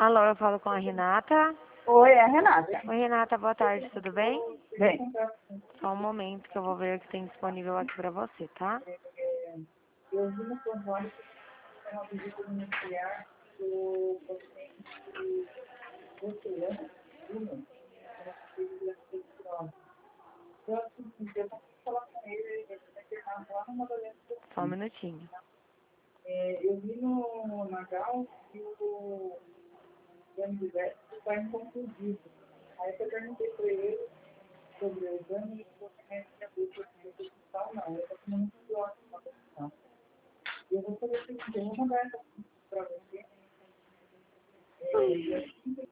Alô, eu falo com a Renata. Oi, é a Renata. Oi, Renata, boa tarde, tudo bem? Bem, Só um momento que eu vou ver o que tem disponível aqui pra você, tá? eu vi no convônio que é uma visita domiciliar do paciente Luciano Júnior, eu assim, eu vou falar com ele vai internado lá numa doença. Só um minutinho. Eu vi na Gal que o exame de véio está inconclusivo. Aí eu perguntei para ele sobre o exame e ele falou que a médica disse que hospital não, eu estou tomando antibiótico na posição. Eu vou fazer o seguinte, eu vou mandar essa para você.